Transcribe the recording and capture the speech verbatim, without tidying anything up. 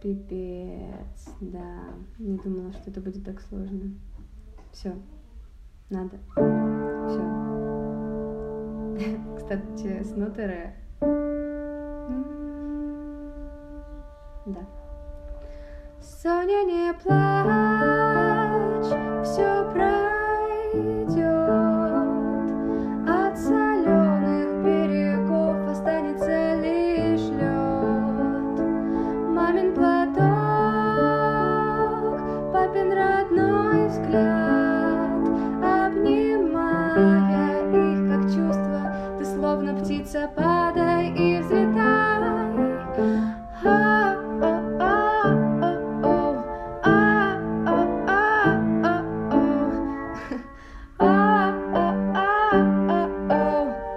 Пипец, да. Не думала, что это будет так сложно. Все, надо. Все. Кстати, снутеры. Да. Соня, не плачь, все пройдет. От соленых берегов останется лишь лед. Мамин платок, папин родной взгляд, обнимая их как чувство, ты словно птица, падай и взлетай.